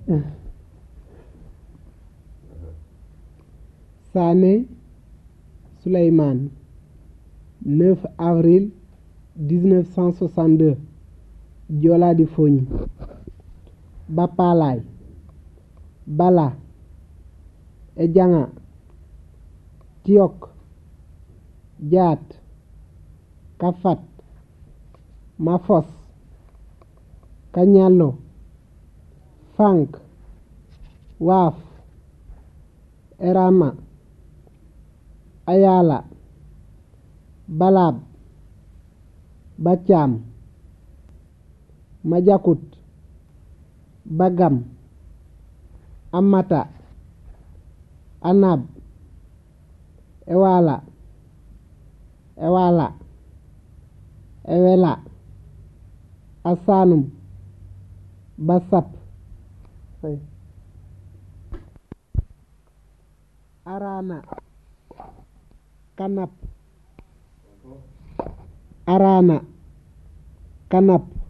Sané Souleymane 9 avril 1962 Joola di Foñ Bapalaay Bala Ejanga Tiok Jaat Kafat Mafos Kañalo Fank Waaf Erama Ayala Balaab Baccaam Majakut Bagam Amata Anab Ewala Ewela Asanum Basap Arana Kanap Arana Kanap